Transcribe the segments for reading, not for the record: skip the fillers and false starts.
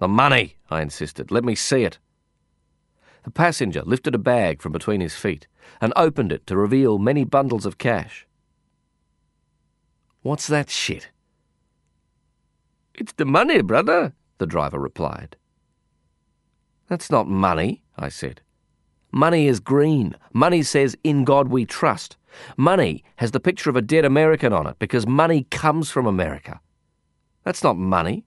"The money," I insisted. "Let me see it." The passenger lifted a bag from between his feet and opened it to reveal many bundles of cash. "What's that shit?" "It's the money, brother," the driver replied. "That's not money," I said. "Money is green. Money says, 'In God we trust.' Money has the picture of a dead American on it because money comes from America. That's not money."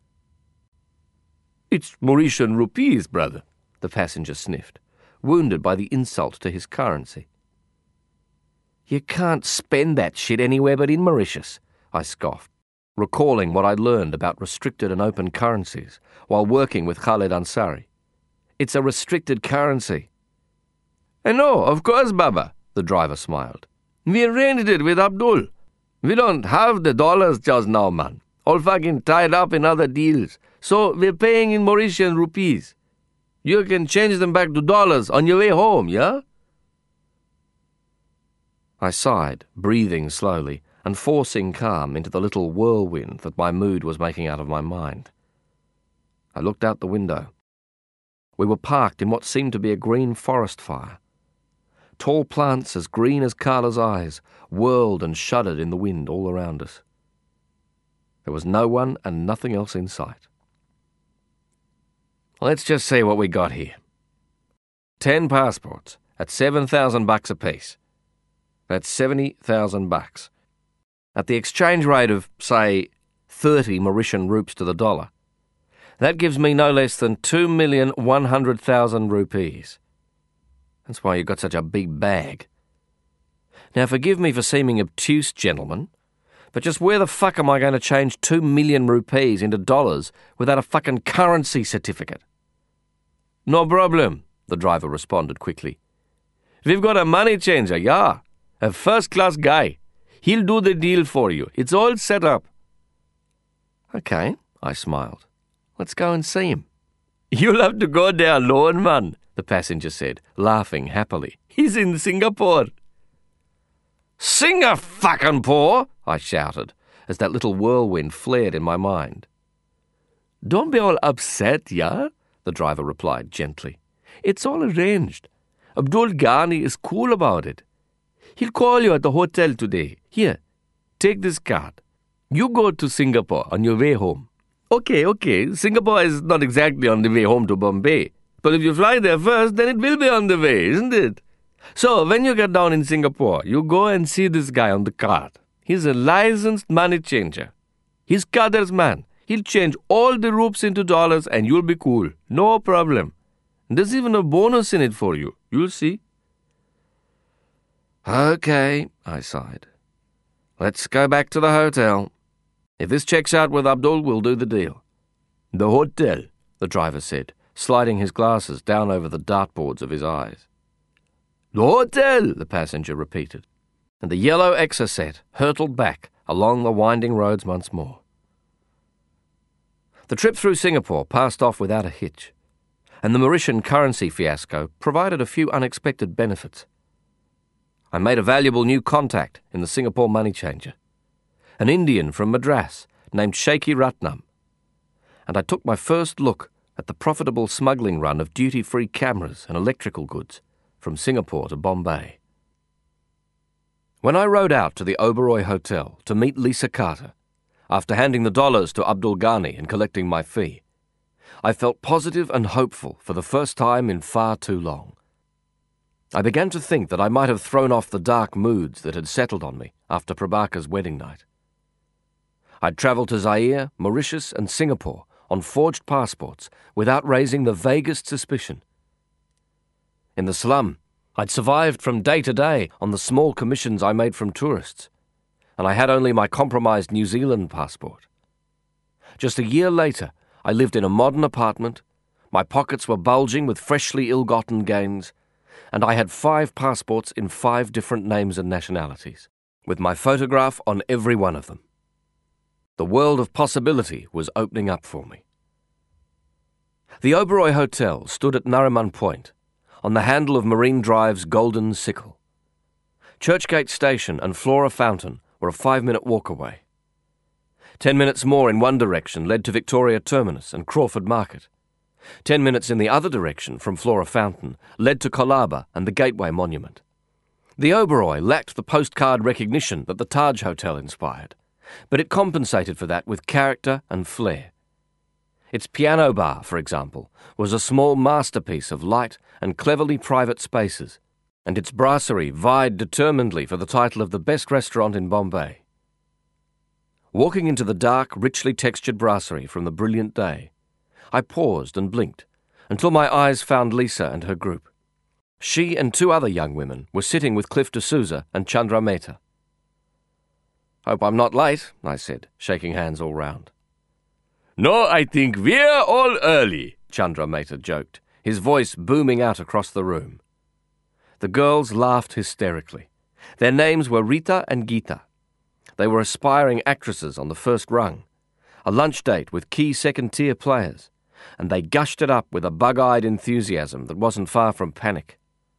"It's Mauritian rupees, brother," the passenger sniffed, wounded by the insult to his currency. "You can't spend that shit anywhere but in Mauritius," I scoffed, recalling what I'd learned about restricted and open currencies while working with Khaled Ansari. "It's a restricted currency." "No, of course, Baba," the driver smiled. "We arranged it with Abdul. We don't have the dollars just now, man. All fucking tied up in other deals. So we're paying in Mauritian rupees. You can change them back to dollars on your way home, yeah?" I sighed, breathing slowly and forcing calm into the little whirlwind that my mood was making out of my mind. I looked out the window. We were parked in what seemed to be a green forest fire. Tall plants as green as Carla's eyes whirled and shuddered in the wind all around us. There was no one and nothing else in sight. Let's just see what we got here. 10 passports at $7,000 apiece. That's $70,000. At the exchange rate of, say, 30 Mauritian rupees to the dollar, that gives me no less than 2,100,000 rupees. That's why you've got such a big bag. Now, forgive me for seeming obtuse, gentlemen, but just where the fuck am I going to change 2 million rupees into dollars without a fucking currency certificate? "No problem," the driver responded quickly. "We've got a money changer, yeah. A first-class guy. He'll do the deal for you. It's all set up." "Okay," I smiled. "Let's go and see him." "You'll have to go there alone, man," the passenger said, laughing happily. "He's in Singapore." "Singapore!" I shouted, as that little whirlwind flared in my mind. "Don't be all upset, yeah?" the driver replied gently. "It's all arranged. Abdul Ghani is cool about it. He'll call you at the hotel today. Here, take this card. You go to Singapore on your way home." Okay. Singapore is not exactly on the way home to Bombay. But if you fly there first, then it will be on the way, isn't it? So when you get down in Singapore, you go and see this guy on the card. He's a licensed money changer. He's Qadar's man. He'll change all the rupees into dollars and you'll be cool. No problem. There's even a bonus in it for you. You'll see. Okay, I sighed. Let's go back to the hotel. If this checks out with Abdul, we'll do the deal. The hotel, the driver said, sliding his glasses down over the dartboards of his eyes. The hotel, the passenger repeated, and the yellow Exocet hurtled back along the winding roads once more. The trip through Singapore passed off without a hitch, and the Mauritian currency fiasco provided a few unexpected benefits. I made a valuable new contact in the Singapore money changer, an Indian from Madras named Shaky Ratnam, and I took my first look at the profitable smuggling run of duty-free cameras and electrical goods from Singapore to Bombay. When I rode out to the Oberoi Hotel to meet Lisa Carter, after handing the dollars to Abdul Ghani and collecting my fee, I felt positive and hopeful for the first time in far too long. I began to think that I might have thrown off the dark moods that had settled on me after Prabhaka's wedding night. I'd travelled to Zaire, Mauritius and Singapore on forged passports without raising the vaguest suspicion. In the slum, I'd survived from day to day on the small commissions I made from tourists, and I had only my compromised New Zealand passport. Just a year later, I lived in a modern apartment, my pockets were bulging with freshly ill-gotten gains, and I had 5 passports in 5 different names and nationalities, with my photograph on every one of them. The world of possibility was opening up for me. The Oberoi Hotel stood at Nariman Point, on the handle of Marine Drive's Golden Sickle. Churchgate Station and Flora Fountain were a 5-minute walk away. 10 minutes more in one direction led to Victoria Terminus and Crawford Market. 10 minutes in the other direction from Flora Fountain led to Colaba and the Gateway Monument. The Oberoi lacked the postcard recognition that the Taj Hotel inspired, but it compensated for that with character and flair. Its piano bar, for example, was a small masterpiece of light and cleverly private spaces, and its brasserie vied determinedly for the title of the best restaurant in Bombay. Walking into the dark, richly textured brasserie from the brilliant day, I paused and blinked until my eyes found Lisa and her group. She and two other young women were sitting with Cliff D'Souza and Chandra Mehta. "Hope I'm not late," I said, shaking hands all round. "No, I think we're all early," Chandra Mehta joked, his voice booming out across the room. The girls laughed hysterically. Their names were Rita and Geeta. They were aspiring actresses on the first rung, a lunch date with key second-tier players, and they gushed it up with a bug-eyed enthusiasm that wasn't far from panic.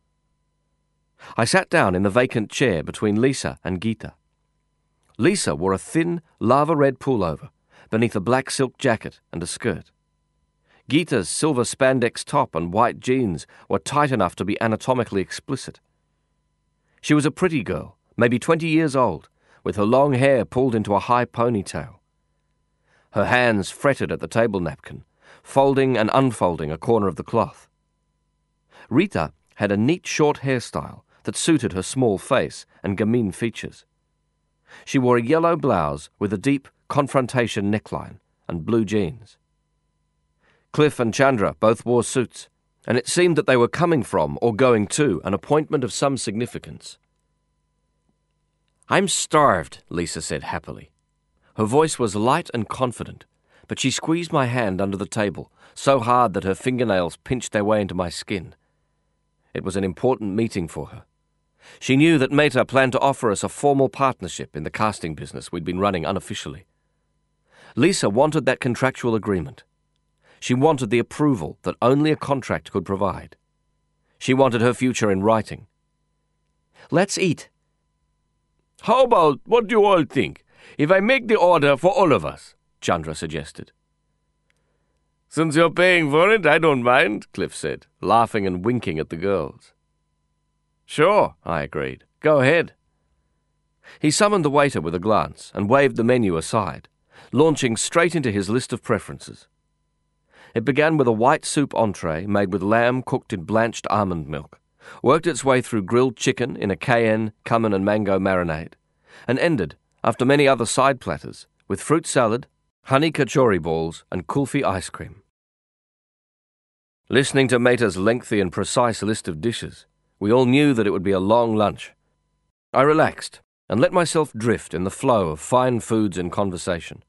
I sat down in the vacant chair between Lisa and Geeta. Lisa wore a thin, lava-red pullover beneath a black silk jacket and a skirt. Geeta's silver spandex top and white jeans were tight enough to be anatomically explicit. She was a pretty girl, maybe 20 years old, with her long hair pulled into a high ponytail. Her hands fretted at the table napkin, folding and unfolding a corner of the cloth. Rita had a neat short hairstyle that suited her small face and gamine features. She wore a yellow blouse with a deep confrontation neckline and blue jeans. Cliff and Chandra both wore suits, and it seemed that they were coming from or going to an appointment of some significance. "I'm starved," Lisa said happily. Her voice was light and confident, but she squeezed my hand under the table so hard that her fingernails pinched their way into my skin. It was an important meeting for her. She knew that Mehta planned to offer us a formal partnership in the casting business we'd been running unofficially. Lisa wanted that contractual agreement. She wanted the approval that only a contract could provide. She wanted her future in writing. "Let's eat." "How about what do you all think, if I make the order for all of us?" Chandra suggested. "Since you're paying for it, I don't mind," Cliff said, laughing and winking at the girls. "Sure," I agreed. "Go ahead." He summoned the waiter with a glance and waved the menu aside, launching straight into his list of preferences. It began with a white soup entree made with lamb cooked in blanched almond milk, worked its way through grilled chicken in a cayenne, cumin and mango marinade, and ended, after many other side platters, with fruit salad, honey kachori balls and kulfi ice cream. Listening to Mehta's lengthy and precise list of dishes, we all knew that it would be a long lunch. I relaxed and let myself drift in the flow of fine foods and conversation.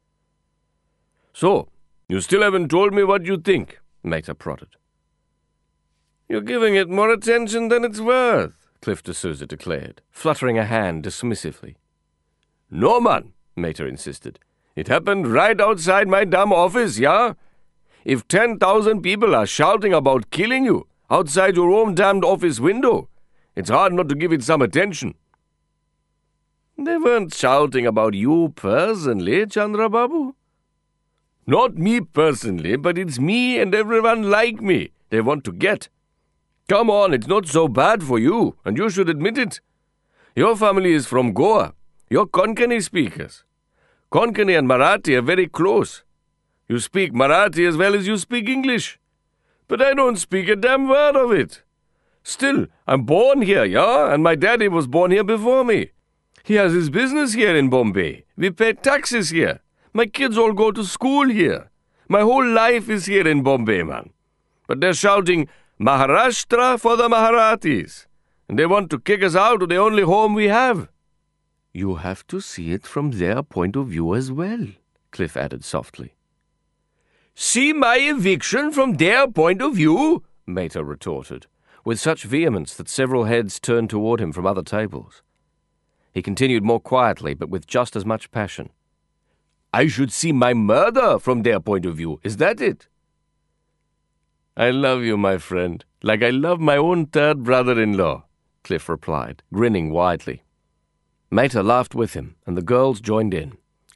"So, you still haven't told me what you think," Mehta prodded. "You're giving it more attention than it's worth," Cliff D'Souza declared, fluttering a hand dismissively. "No, man," Mehta insisted. "It happened right outside my damn office, yeah? If 10,000 people are shouting about killing you outside your own damned office window, it's hard not to give it some attention." "They weren't shouting about you personally, Chandra Babu." "Not me personally, but it's me and everyone like me they want to get. Come on, it's not so bad for you, and you should admit it. Your family is from Goa. You're Konkani speakers. Konkani and Marathi are very close. You speak Marathi as well as you speak English. But I don't speak a damn word of it. Still, I'm born here, yeah? And my daddy was born here before me. He has his business here in Bombay. We pay taxes here. My kids all go to school here. My whole life is here in Bombay, man. But they're shouting Maharashtra for the Maharathis. And they want to kick us out of the only home we have." "You have to see it from their point of view as well," Cliff added softly. "See my eviction from their point of view?" Mehta retorted, with such vehemence that several heads turned toward him from other tables. He continued more quietly, but with just as much passion. "I should see my murder from their point of view, is that it?" "I love you, my friend, like I love my own third brother-in-law," Cliff replied, grinning widely. Mehta laughed with him, and the girls joined in.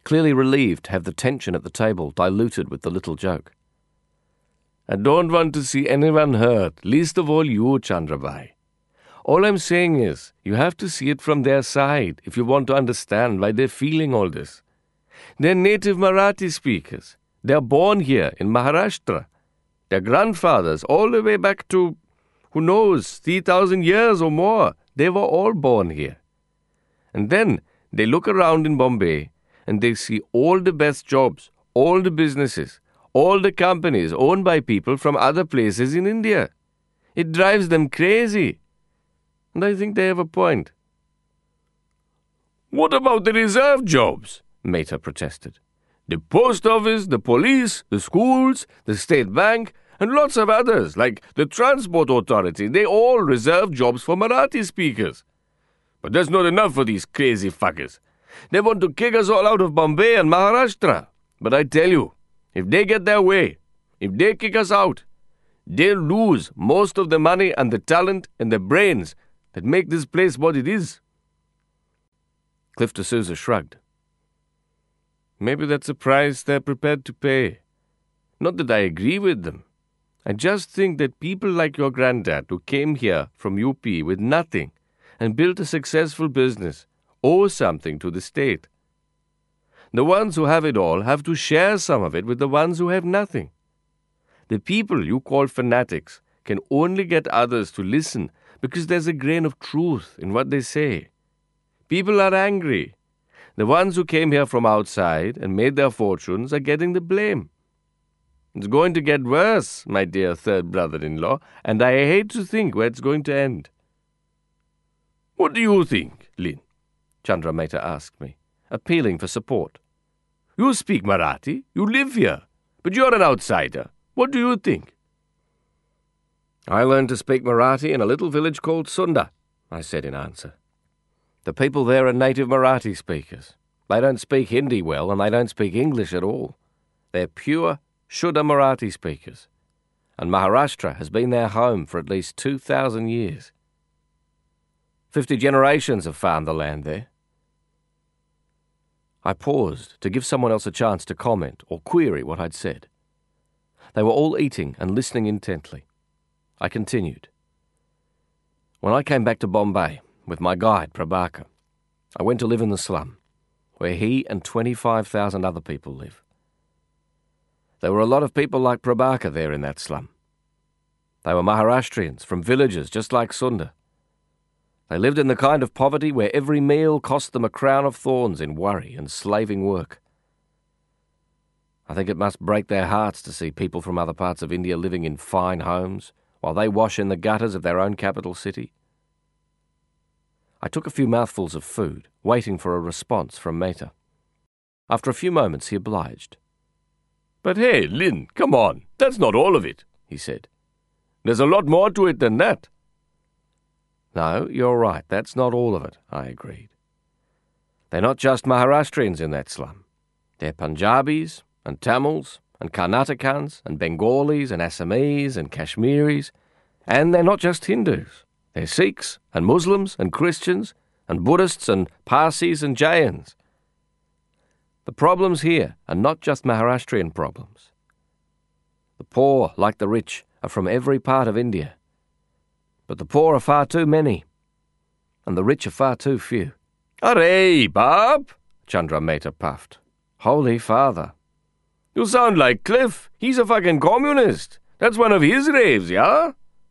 clearly relieved to have the tension at the table diluted with the little joke. I don't want to see anyone hurt, least of all you, Chandrabhai. All I'm saying is, you have to see it from their side if you want to understand why they're feeling all this. They're native Marathi speakers. They're born here in Maharashtra. Their grandfathers, all the way back to, who knows, 3,000 years or more, they were all born here. And then they look around in Bombay and they see all the best jobs, all the businesses, all the companies owned by people from other places in India. It drives them crazy. And I think they have a point. What about the reserve jobs? Mehta protested. The post office, the police, the schools, the state bank, and lots of others, like the transport authority, they all reserve jobs for Marathi speakers. But that's not enough for these crazy fuckers. They want to kick us all out of Bombay and Maharashtra. But I tell you, if they get their way, if they kick us out, they'll lose most of the money and the talent and the brains that make this place what it is. Cliff D'Souza shrugged. Maybe that's a price they're prepared to pay. Not that I agree with them. I just think that people like your granddad who came here from UP with nothing and built a successful business owe something to the state. The ones who have it all have to share some of it with the ones who have nothing. The people you call fanatics can only get others to listen because there's a grain of truth in what they say. People are angry. The ones who came here from outside and made their fortunes are getting the blame. It's going to get worse, my dear third brother-in-law, and I hate to think where it's going to end. What do you think, Lin? Chandra Mehta asked me, appealing for support. You speak Marathi, you live here, but you're an outsider. What do you think? I learned to speak Marathi in a little village called Sunda, I said in answer. The people there are native Marathi speakers. They don't speak Hindi well, and they don't speak English at all. They're pure, Shuddha Marathi speakers. And Maharashtra has been their home for at least 2,000 years. 50 generations have farmed the land there. I paused to give someone else a chance to comment or query what I'd said. They were all eating and listening intently. I continued. When I came back to Bombay with my guide, Prabhakar, I went to live in the slum, where he and 25,000 other people live. There were a lot of people like Prabhakar there in that slum. They were Maharashtrians from villages just like Sunda. They lived in the kind of poverty where every meal cost them a crown of thorns in worry and slaving work. I think it must break their hearts to see people from other parts of India living in fine homes while they wash in the gutters of their own capital city. I took a few mouthfuls of food, waiting for a response from Mehta. After a few moments, he obliged. But hey, Lin, come on, that's not all of it, he said. There's a lot more to it than that. No, you're right, that's not all of it, I agreed. They're not just Maharashtrians in that slum. They're Punjabis and Tamils and Karnatakans and Bengalis and Assamese and Kashmiris, and they're not just Hindus. They're Sikhs and Muslims and Christians and Buddhists and Parsis and Jains. The problems here are not just Maharashtrian problems. The poor, like the rich, are from every part of India. But the poor are far too many, and the rich are far too few. Hooray, Bob! Chandra Mehta puffed. Holy Father. You sound like Cliff. He's a fucking communist. That's one of his raves, yeah?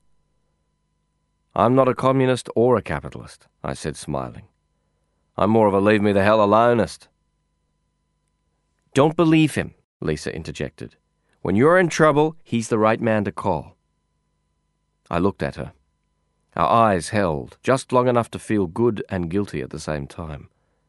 I'm not a communist or a capitalist, I said, smiling. I'm more of a leave-me-the-hell-alonist. Don't believe him, Lisa interjected. When you're in trouble, he's the right man to call. I looked at her. Our eyes held, just long enough to feel good and guilty at the same time.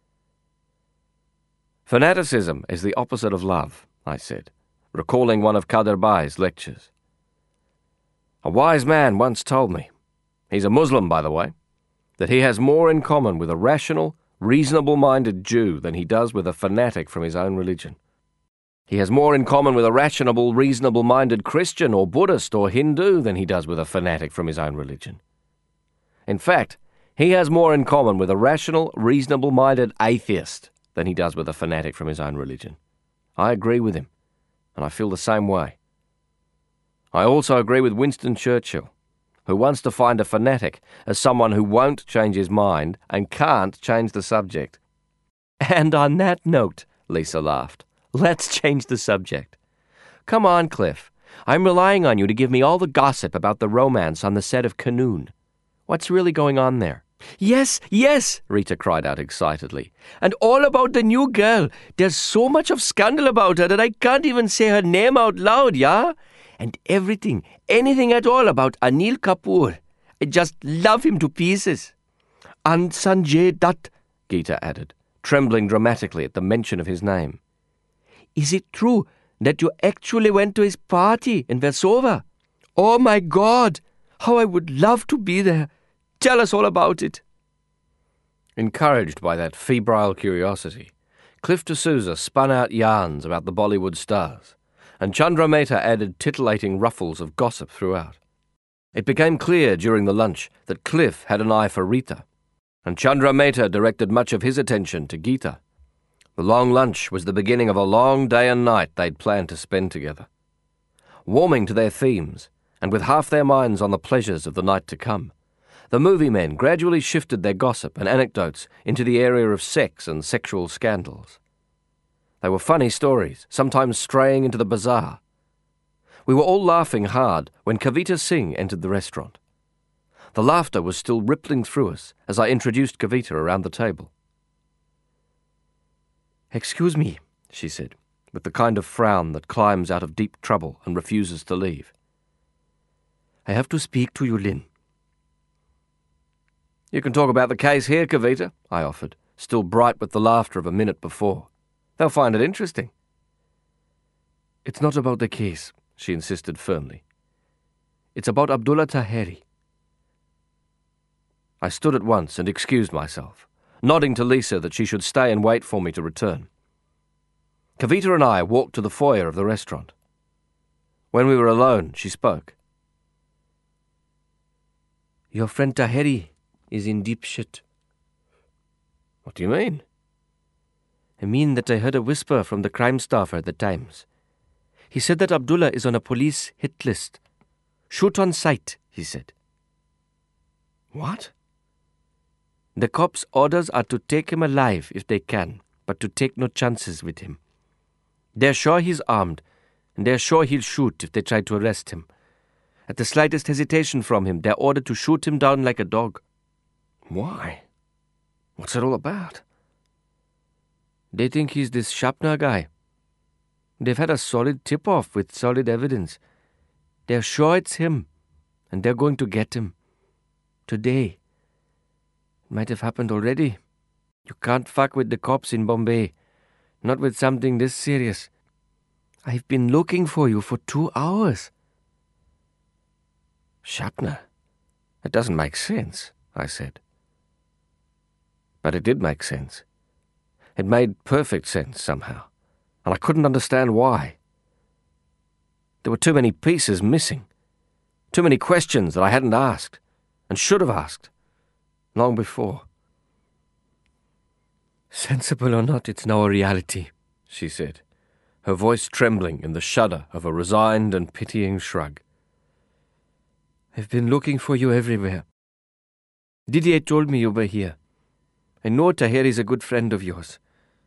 Fanaticism is the opposite of love, I said, recalling one of Kadir Bai's lectures. A wise man once told me, he's a Muslim, by the way, that he has more in common with a rational, reasonable-minded Jew than he does with a fanatic from his own religion. He has more in common with a rational, reasonable-minded Christian or Buddhist or Hindu than he does with a fanatic from his own religion. In fact, he has more in common with a rational, reasonable-minded atheist than he does with a fanatic from his own religion. I agree with him, and I feel the same way. I also agree with Winston Churchill, who wants to find a fanatic as someone who won't change his mind and can't change the subject. And on that note, Lisa laughed, let's change the subject. Come on, Cliff. I'm relying on you to give me all the gossip about the romance on the set of Canoon. What's really going on there? Yes, Rita cried out excitedly. And all about the new girl. There's so much of scandal about her that I can't even say her name out loud, yeah? And anything at all about Anil Kapoor. I just love him to pieces. And Sanjay Dutt, Geeta added, trembling dramatically at the mention of his name. Is it true that you actually went to his party in Versova? Oh my God! How I would love to be there. Tell us all about it. Encouraged by that febrile curiosity, Cliff D'Souza spun out yarns about the Bollywood stars, and Chandra Mehta added titillating ruffles of gossip throughout. It became clear during the lunch that Cliff had an eye for Rita, and Chandra Mehta directed much of his attention to Geeta. The long lunch was the beginning of a long day and night they'd planned to spend together. Warming to their themes, and with half their minds on the pleasures of the night to come, the movie men gradually shifted their gossip and anecdotes into the area of sex and sexual scandals. They were funny stories, sometimes straying into the bizarre. We were all laughing hard when Kavita Singh entered the restaurant. The laughter was still rippling through us as I introduced Kavita around the table. "Excuse me," she said, with the kind of frown that climbs out of deep trouble and refuses to leave. "I have to speak to you, Lynn." "You can talk about the case here, Kavita," I offered, still bright with the laughter of a minute before. "They'll find it interesting." "It's not about the case," she insisted firmly. "It's about Abdullah Taheri." I stood at once and excused myself, nodding to Lisa that she should stay and wait for me to return. Kavita and I walked to the foyer of the restaurant. When we were alone, she spoke. "Your friend Taheri is in deep shit." "What do you mean?" "I mean that I heard a whisper from the crime staffer at the Times. He said that Abdullah is on a police hit list. Shoot on sight, he said." "What?" "The cops' orders are to take him alive if they can, but to take no chances with him. They're sure he's armed, and they're sure he'll shoot if they try to arrest him. At the slightest hesitation from him, they're ordered to shoot him down like a dog." "Why? What's it all about?" "They think he's this Shapner guy. They've had a solid tip-off with solid evidence. They're sure it's him, and they're going to get him. Today. It might have happened already. You can't fuck with the cops in Bombay. Not with something this serious. I've been looking for you for 2 hours. "Shapner? It doesn't make sense," I said. But it did make sense. It made perfect sense somehow, and I couldn't understand why. There were too many pieces missing. Too many questions that I hadn't asked, and should have asked, long before. "Sensible or not, it's now a reality," she said, her voice trembling in the shudder of a resigned and pitying shrug. "I've been looking for you everywhere. Didier told me you were here. I know Taheri's a good friend of yours."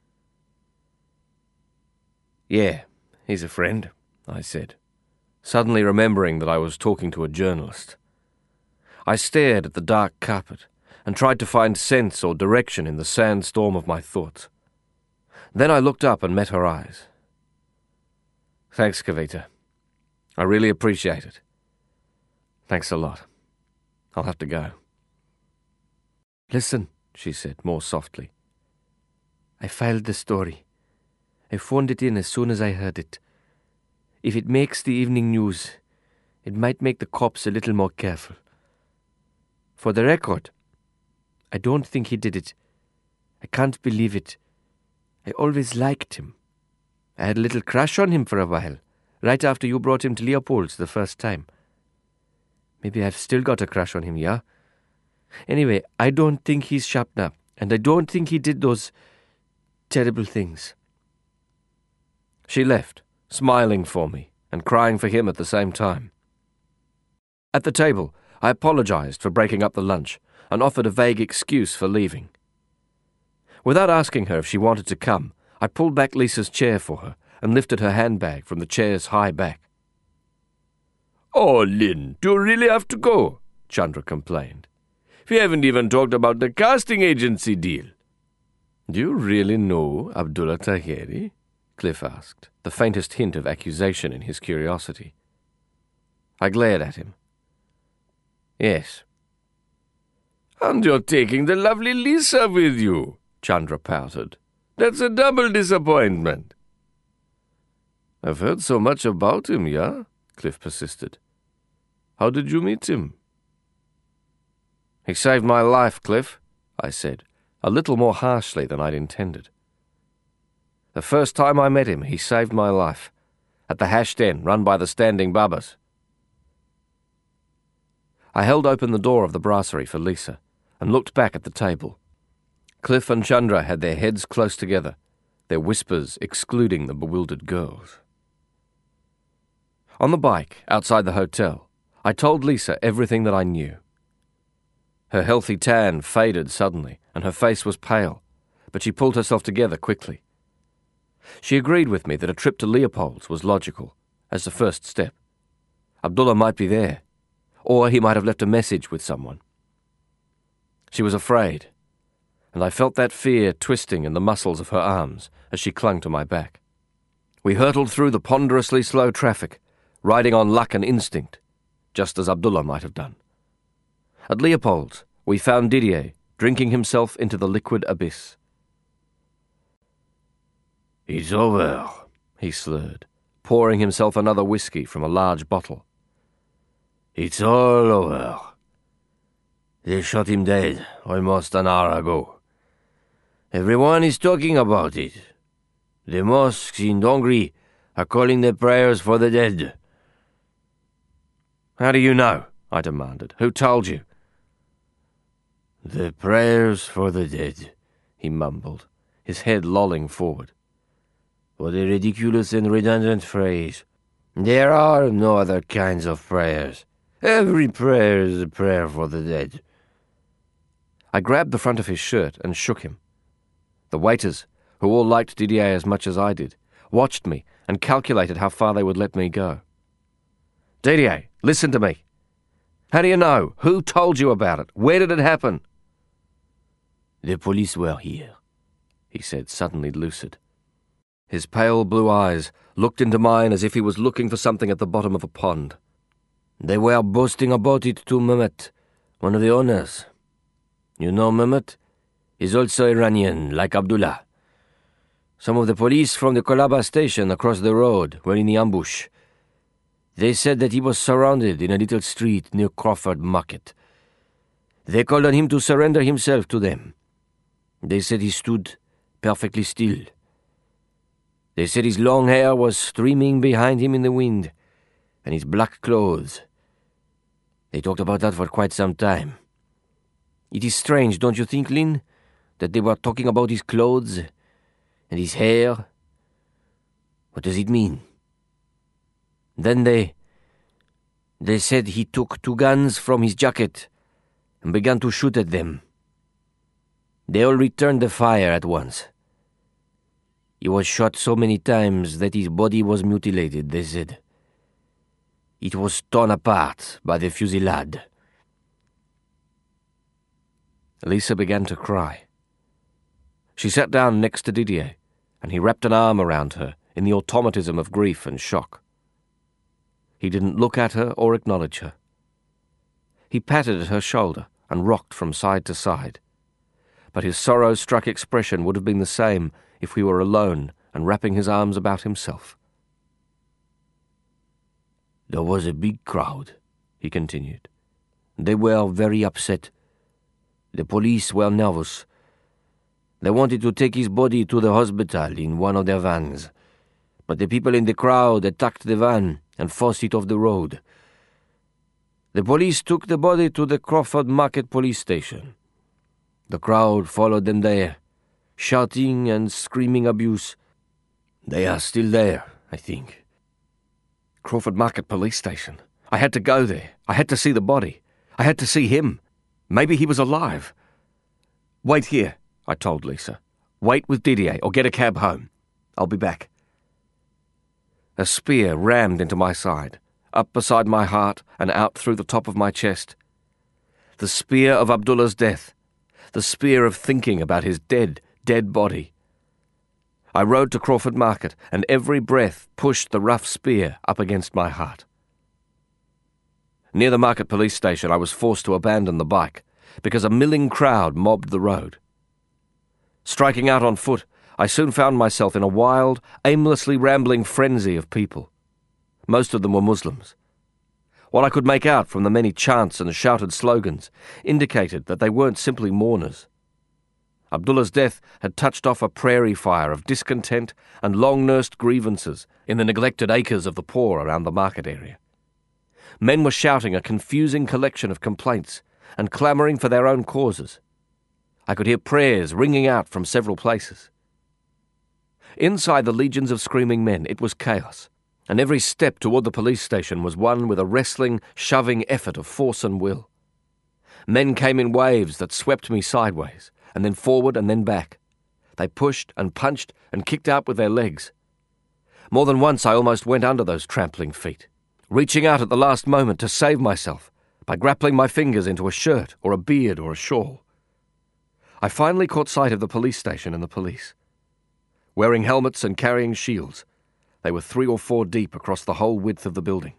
"Yeah, he's a friend," I said, suddenly remembering that I was talking to a journalist. I stared at the dark carpet and tried to find sense or direction in the sandstorm of my thoughts. Then I looked up and met her eyes. "Thanks, Kavita. I really appreciate it. Thanks a lot. I'll have to go." "Listen," she said more softly. "I filed the story. I phoned it in as soon as I heard it. If it makes the evening news, it might make the cops a little more careful. For the record, I don't think he did it. I can't believe it. I always liked him. I had a little crush on him for a while, right after you brought him to Leopold's the first time. Maybe I've still got a crush on him, yeah? Anyway, I don't think he's Shapner, and I don't think he did those... terrible things. She left, smiling for me and crying for him at the same time. At the table, I apologized for breaking up the lunch and offered a vague excuse for leaving. Without asking her if she wanted to come, I pulled back Lisa's chair for her and lifted her handbag from the chair's high back. "Oh, Lynn, do you really have to go?" Chandra complained. "We haven't even talked about the casting agency deal." "Do you really know Abdullah Tahiri?" Cliff asked, the faintest hint of accusation in his curiosity. I glared at him. "Yes." "And you're taking the lovely Lisa with you," Chandra pouted. "That's a double disappointment." "I've heard so much about him, yeah?" Cliff persisted. "How did you meet him?" "He saved my life, Cliff," I said, a little more harshly than I'd intended. "The first time I met him, he saved my life, at the hash den run by the Standing Babas." I held open the door of the brasserie for Lisa and looked back at the table. Cliff and Chandra had their heads close together, their whispers excluding the bewildered girls. On the bike, outside the hotel, I told Lisa everything that I knew. Her healthy tan faded suddenly, and her face was pale, but she pulled herself together quickly. She agreed with me that a trip to Leopold's was logical, as the first step. Abdullah might be there, or he might have left a message with someone. She was afraid, and I felt that fear twisting in the muscles of her arms as she clung to my back. We hurtled through the ponderously slow traffic, riding on luck and instinct, just as Abdullah might have done. At Leopold's, we found Didier drinking himself into the liquid abyss. "It's over," he slurred, pouring himself another whiskey from a large bottle. "It's all over. They shot him dead almost an hour ago. Everyone is talking about it. The mosques in Dongri are calling their prayers for the dead." "How do you know?" I demanded. "Who told you?" "The prayers for the dead," he mumbled, his head lolling forward. "What a ridiculous and redundant phrase. There are no other kinds of prayers. Every prayer is a prayer for the dead." I grabbed the front of his shirt and shook him. The waiters, who all liked Didier as much as I did, watched me and calculated how far they would let me go. "Didier, listen to me. How do you know? Who told you about it? Where did it happen?" "The police were here," he said, suddenly lucid. His pale blue eyes looked into mine as if he was looking for something at the bottom of a pond. "They were boasting about it to Mehmet, one of the owners. You know Mehmet? He's also Iranian, like Abdullah. Some of the police from the Kolaba station across the road were in the ambush. They said that he was surrounded in a little street near Crawford Market. They called on him to surrender himself to them. They said he stood perfectly still. They said his long hair was streaming behind him in the wind, and his black clothes. They talked about that for quite some time. It is strange, don't you think, Lynn, that they were talking about his clothes and his hair? What does it mean? Then they said he took 2 guns from his jacket and began to shoot at them. They all returned the fire at once. He was shot so many times that his body was mutilated, they said. It was torn apart by the fusillade." Lisa began to cry. She sat down next to Didier, and he wrapped an arm around her in the automatism of grief and shock. He didn't look at her or acknowledge her. He patted at her shoulder and rocked from side to side, but his sorrow-struck expression would have been the same if we were alone and wrapping his arms about himself. "There was a big crowd," he continued. "They were very upset. The police were nervous. They wanted to take his body to the hospital in one of their vans, but the people in the crowd attacked the van and forced it off the road. The police took the body to the Crawford Market police station. The crowd followed them there, shouting and screaming abuse. They are still there, I think. Crawford Market Police Station. I had to go there. I had to see the body. I had to see him. Maybe he was alive. Wait here, I told Lisa. Wait with Didier or get a cab home. I'll be back. A spear rammed into my side, up beside my heart and out through the top of my chest. The spear of Abdullah's death. The spear of thinking about his dead body. I rode to Crawford Market, and every breath pushed the rough spear up against my heart. Near the Market Police Station, I was forced to abandon the bike because a milling crowd mobbed the road. Striking out on foot, I soon found myself in a wild, aimlessly rambling frenzy of people. Most of them were Muslims. What I could make out from the many chants and shouted slogans indicated that they weren't simply mourners. Abdullah's death had touched off a prairie fire of discontent and long-nursed grievances in the neglected acres of the poor around the market area. Men were shouting a confusing collection of complaints and clamouring for their own causes. I could hear prayers ringing out from several places. Inside the legions of screaming men, it was chaos, and every step toward the police station was one with a wrestling, shoving effort of force and will. Men came in waves that swept me sideways, and then forward and then back. They pushed and punched and kicked out with their legs. More than once I almost went under those trampling feet, reaching out at the last moment to save myself by grappling my fingers into a shirt or a beard or a shawl. I finally caught sight of the police station and the police. Wearing helmets and carrying shields, they were 3 or 4 deep across the whole width of the building.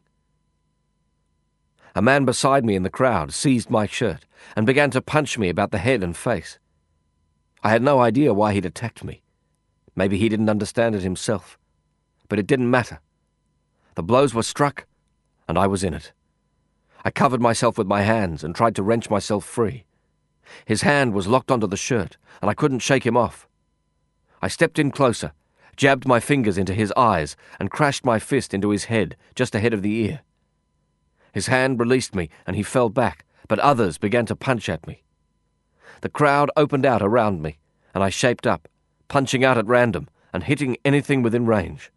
A man beside me in the crowd seized my shirt and began to punch me about the head and face. I had no idea why he'd attacked me. Maybe he didn't understand it himself. But it didn't matter. The blows were struck, and I was in it. I covered myself with my hands and tried to wrench myself free. His hand was locked onto the shirt, and I couldn't shake him off. I stepped in closer, jabbed my fingers into his eyes, and crashed my fist into his head, just ahead of the ear. His hand released me, and he fell back, but others began to punch at me. The crowd opened out around me, and I shaped up, punching out at random and hitting anything within range.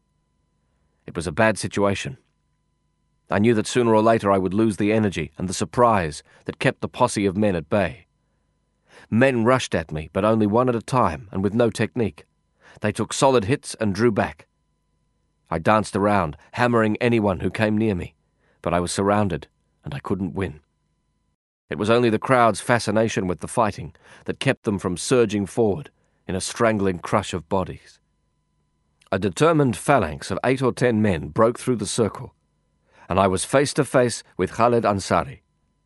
It was a bad situation. I knew that sooner or later I would lose the energy and the surprise that kept the posse of men at bay. Men rushed at me, but only one at a time and with no technique. They took solid hits and drew back. I danced around, hammering anyone who came near me, but I was surrounded, and I couldn't win. It was only the crowd's fascination with the fighting that kept them from surging forward in a strangling crush of bodies. A determined phalanx of 8 or 10 men broke through the circle, and I was face to face with Khaled Ansari.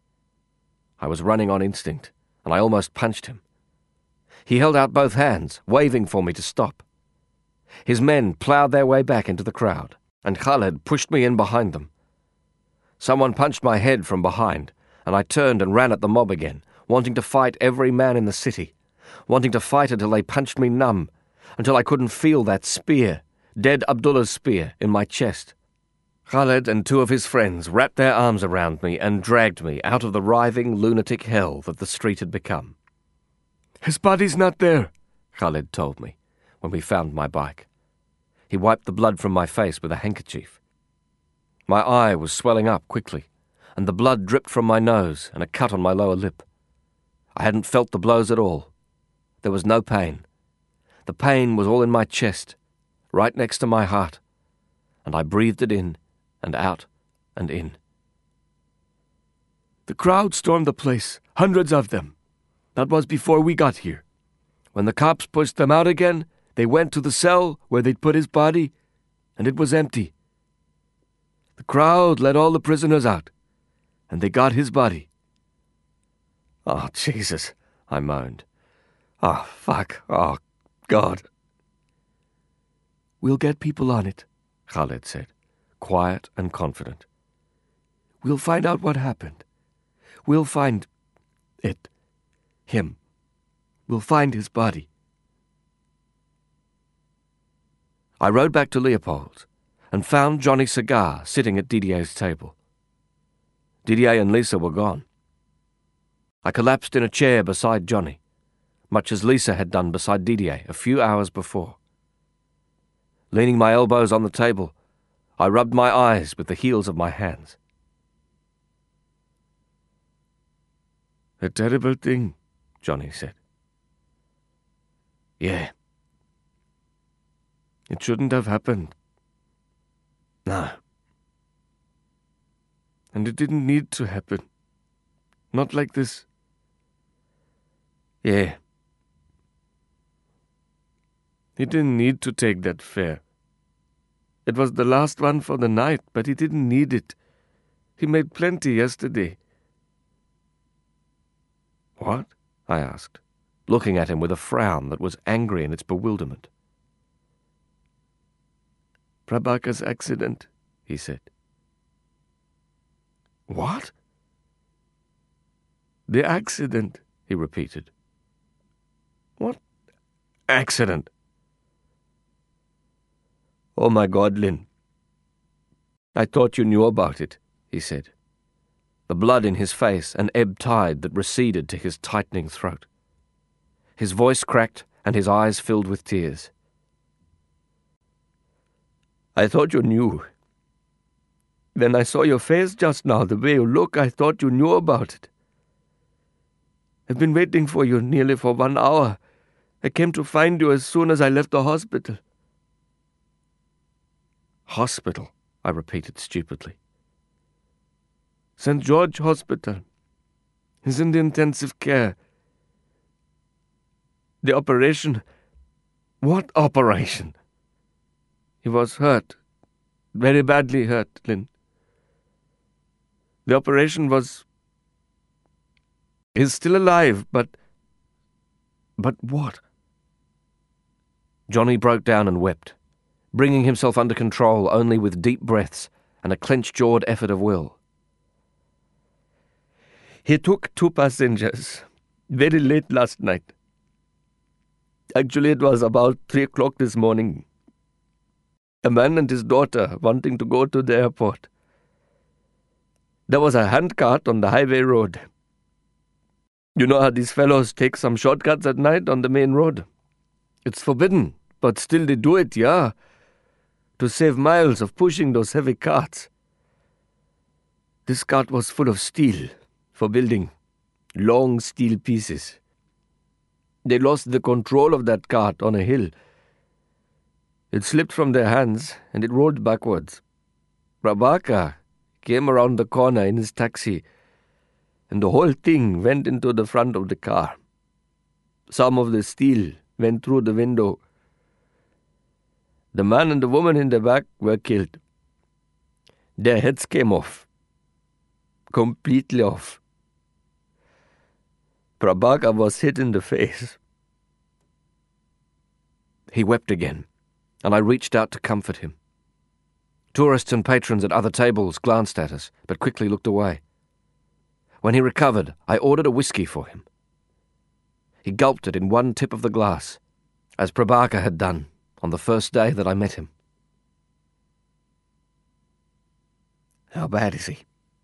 I was running on instinct, and I almost punched him. He held out both hands, waving for me to stop. His men ploughed their way back into the crowd, and Khaled pushed me in behind them. Someone punched my head from behind, and I turned and ran at the mob again, wanting to fight every man in the city, wanting to fight until they punched me numb, until I couldn't feel that spear, dead Abdullah's spear, in my chest. Khaled and 2 of his friends wrapped their arms around me and dragged me out of the writhing lunatic hell that the street had become. "His body's not there," Khaled told me, when we found my bike. He wiped the blood from my face with a handkerchief. My eye was swelling up quickly, and the blood dripped from my nose and a cut on my lower lip. I hadn't felt the blows at all. There was no pain. The pain was all in my chest, right next to my heart, and I breathed it in and out and in. "The crowd stormed the place, hundreds of them. That was before we got here. When the cops pushed them out again, they went to the cell where they'd put his body, and it was empty. The crowd let all the prisoners out, and they got his body." "Oh, Jesus," I moaned. "Oh, fuck. Oh, God." "We'll get people on it," Khaled said, quiet and confident. "We'll find out what happened. We'll find it. Him. We'll find his body." I rode back to Leopold's and found Johnny Cigar sitting at Didier's table. Didier and Lisa were gone. I collapsed in a chair beside Johnny. much as Lisa had done beside Didier a few hours before. Leaning my elbows on the table, I rubbed my eyes with the heels of my hands. "A terrible thing," Johnny said. "Yeah." "It shouldn't have happened." "No." "And it didn't need to happen. Not like this." "Yeah." "He didn't need to take that fare. It was the last one for the night, but he didn't need it. He made plenty yesterday." "What?" I asked, looking at him with a frown that was angry in its bewilderment. "Prabhaka's accident," he said. "What?" "The accident," he repeated. "What accident?" "Oh my God, Lynn. I thought you knew about it," he said, the blood in his face an ebb tide that receded to his tightening throat. His voice cracked and his eyes filled with tears. "I thought you knew. When I saw your face just now, the way you look, I thought you knew about it. I've been waiting for you nearly for 1 hour. I came to find you as soon as I left the hospital." "Hospital," I repeated stupidly. "St. George Hospital. He's in the intensive care. The operation..." "What operation?" "He was hurt. Very badly hurt, Lynn. The operation was... He's still alive, but..." "But what?" Johnny broke down and wept, bringing himself under control only with deep breaths and a clenched-jawed effort of will. "He took 2 passengers very late last night. Actually, it was about 3 o'clock this morning. A man and his daughter wanting to go to the airport. There was a handcart on the highway road. You know how these fellows take some shortcuts at night on the main road? It's forbidden, but still they do it, yeah, to save miles of pushing those heavy carts. This cart was full of steel for building, long steel pieces. They lost the control of that cart on a hill. It slipped from their hands and it rolled backwards. Prabhaka came around the corner in his taxi, and the whole thing went into the front of the car. Some of the steel went through the window. The man and the woman in the back were killed. Their heads came off. Completely off. Prabhaka was hit in the face." He wept again, and I reached out to comfort him. Tourists and patrons at other tables glanced at us, but quickly looked away. When he recovered, I ordered a whiskey for him. He gulped it in one tip of the glass, as Prabhaka had done on the first day that I met him. "How bad is he?"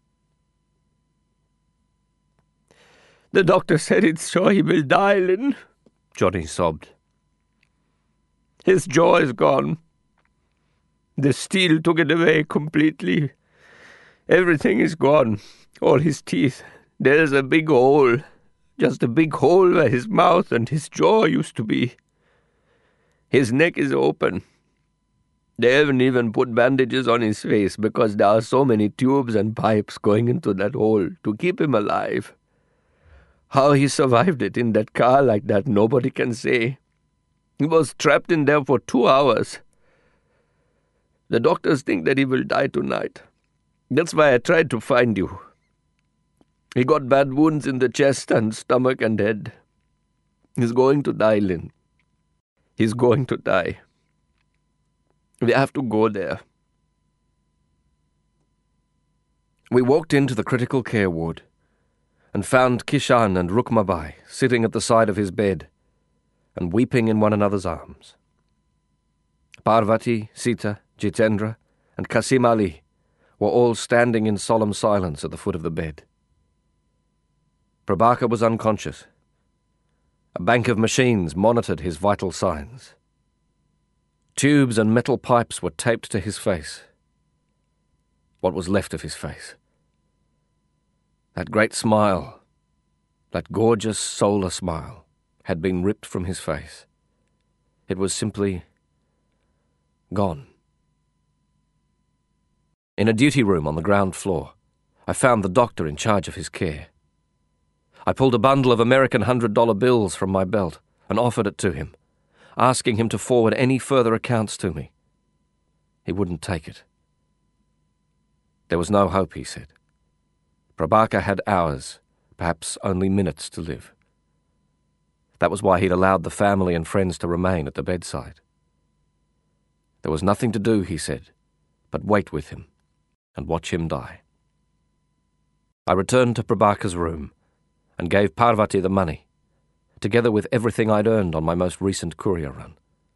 "The doctor said it's sure he will die, Lynn," Johnny sobbed. "His jaw is gone. The steel took it away completely. Everything is gone. All his teeth. There's a big hole. Just a big hole where his mouth and his jaw used to be. His neck is open. They haven't even put bandages on his face because there are so many tubes and pipes going into that hole to keep him alive. How he survived it in that car like that, nobody can say. He was trapped in there for 2 hours. The doctors think that he will die tonight. That's why I tried to find you. He got bad wounds in the chest and stomach and head. He's going to die, Lynn. He's going to die. We have to go there." We walked into the critical care ward and found Kishan and Rukmabai sitting at the side of his bed and weeping in one another's arms. Parvati, Sita, Jitendra, and Kasim Ali were all standing in solemn silence at the foot of the bed. Prabhaka was unconscious. A bank of machines monitored his vital signs. Tubes and metal pipes were taped to his face. What was left of his face? That great smile, that gorgeous solar smile, had been ripped from his face. It was simply gone. In a duty room on the ground floor, I found the doctor in charge of his care. I pulled a bundle of American $100 bills from my belt and offered it to him, asking him to forward any further accounts to me. He wouldn't take it. There was no hope, he said. Prabaker had hours, perhaps only minutes to live. That was why he'd allowed the family and friends to remain at the bedside. There was nothing to do, he said, but wait with him and watch him die. I returned to Prabaker's room and gave Parvati the money, together with everything I'd earned on my most recent courier run.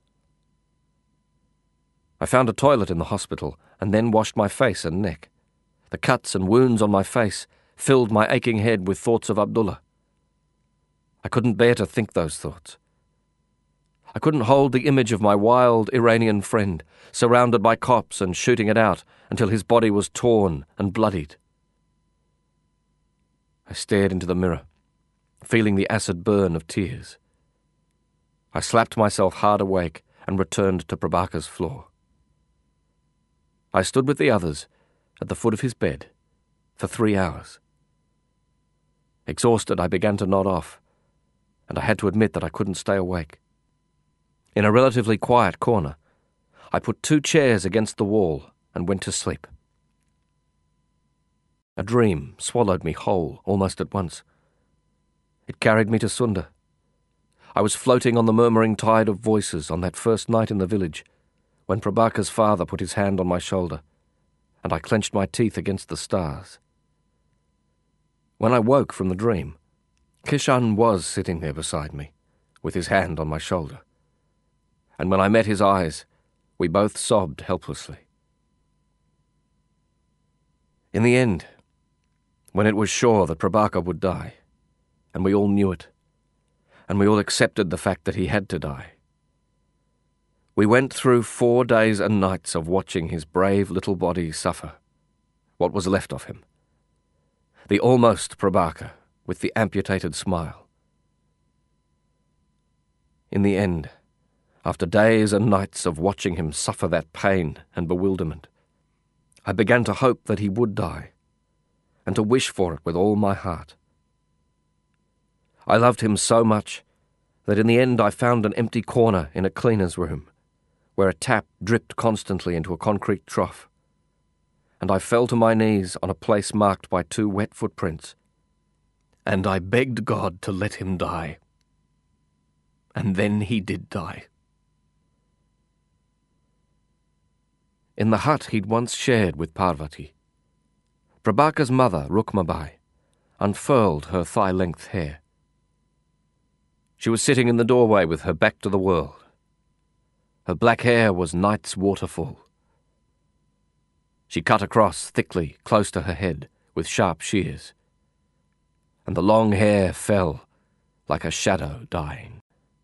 I found a toilet in the hospital and then washed my face and neck. The cuts and wounds on my face filled my aching head with thoughts of Abdullah. I couldn't bear to think those thoughts. I couldn't hold the image of my wild Iranian friend, surrounded by cops and shooting it out until his body was torn and bloodied. I stared into the mirror, feeling the acid burn of tears. I slapped myself hard awake and returned to Prabaker's floor. I stood with the others at the foot of his bed for 3 hours. Exhausted, I began to nod off, and I had to admit that I couldn't stay awake. In a relatively quiet corner, I put 2 chairs against the wall and went to sleep. A dream swallowed me whole almost at once. It carried me to Sunda. I was floating on the murmuring tide of voices on that first night in the village, when Prabaker's father put his hand on my shoulder, and I clenched my teeth against the stars. When I woke from the dream, Kishan was sitting there beside me, with his hand on my shoulder. And when I met his eyes, we both sobbed helplessly. In the end, when it was sure that Prabaker would die, and we all knew it, and we all accepted the fact that he had to die, we went through 4 days and nights of watching his brave little body suffer, what was left of him. The almost Prabaker with the amputated smile. In the end, after days and nights of watching him suffer that pain and bewilderment, I began to hope that he would die, and to wish for it with all my heart. I loved him so much that in the end I found an empty corner in a cleaner's room, where a tap dripped constantly into a concrete trough, and I fell to my knees on a place marked by 2 wet footprints, and I begged God to let him die. And then he did die. In the hut he'd once shared with Parvati, Prabaker's mother, Rukmabai, unfurled her thigh-length hair. She was sitting in the doorway with her back to the world. Her black hair was night's waterfall. She cut across thickly, close to her head, with sharp shears, and the long hair fell like a shadow dying.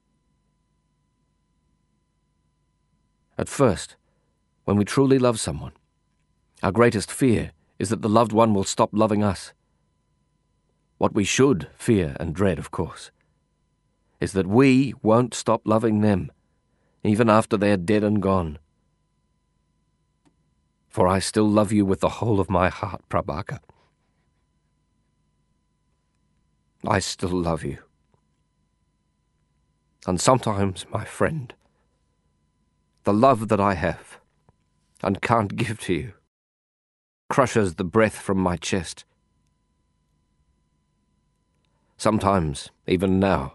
At first, when we truly love someone, our greatest fear is that the loved one will stop loving us. What we should fear and dread, of course, is that we won't stop loving them, even after they're dead and gone. For I still love you with the whole of my heart, Prabaker. I still love you. And sometimes, my friend, the love that I have and can't give to you crushes the breath from my chest. Sometimes, even now,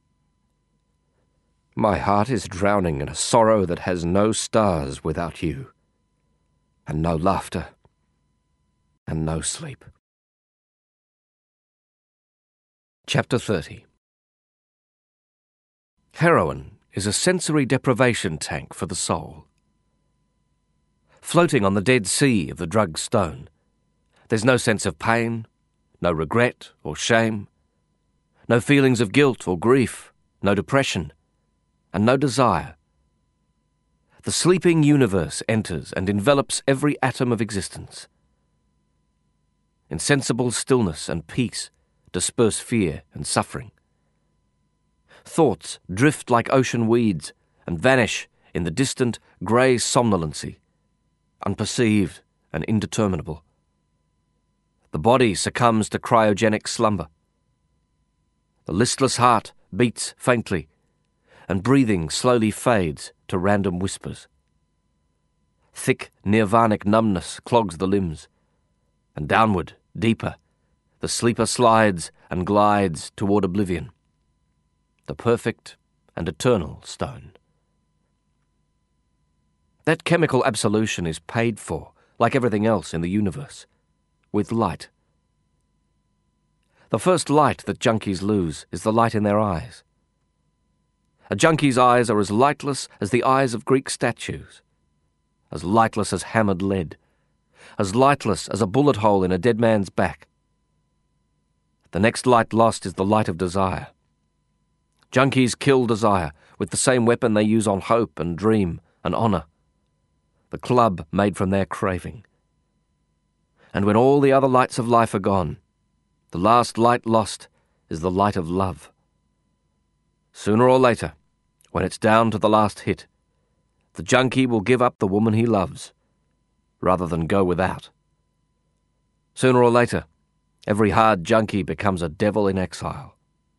my heart is drowning in a sorrow that has no stars without you, and no laughter, and no sleep. Chapter 30. Heroin is a sensory deprivation tank for the soul. Floating on the Dead Sea of the drug stone, there's no sense of pain, no regret or shame, no feelings of guilt or grief no depression, and no desire. The sleeping universe enters and envelops every atom of existence. Insensible stillness and peace disperse fear and suffering. Thoughts drift like ocean weeds and vanish in the distant grey somnolency, unperceived and indeterminable. The body succumbs to cryogenic slumber. The listless heart beats faintly, and breathing slowly fades to random whispers. Thick nirvanic numbness clogs the limbs, and downward, deeper, the sleeper slides and glides toward oblivion, the perfect and eternal stone. That chemical absolution is paid for, like everything else in the universe, with light. The first light that junkies lose is the light in their eyes. A junkie's eyes are as lightless as the eyes of Greek statues, as lightless as hammered lead, as lightless as a bullet hole in a dead man's back. The next light lost is the light of desire. Junkies kill desire with the same weapon they use on hope and dream and honour, the club made from their craving. And when all the other lights of life are gone, the last light lost is the light of love. Sooner or later, when it's down to the last hit, the junkie will give up the woman he loves, rather than go without. Sooner or later, every hard junkie becomes a devil in exile.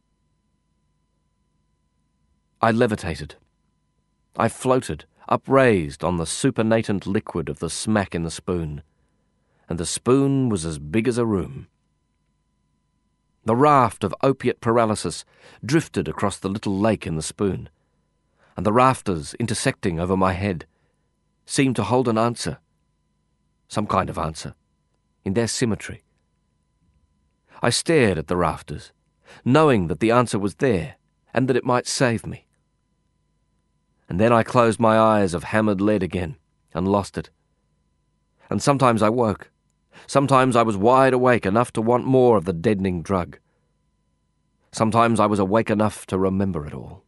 I levitated. I floated, upraised on the supernatant liquid of the smack in the spoon, and the spoon was as big as a room. The raft of opiate paralysis drifted across the little lake in the spoon, and the rafters intersecting over my head seemed to hold an answer, some kind of answer, in their symmetry. I stared at the rafters, knowing that the answer was there and that it might save me. And then I closed my eyes of hammered lead again and lost it. And sometimes I woke. Sometimes I was wide awake enough to want more of the deadening drug. Sometimes I was awake enough to remember it all.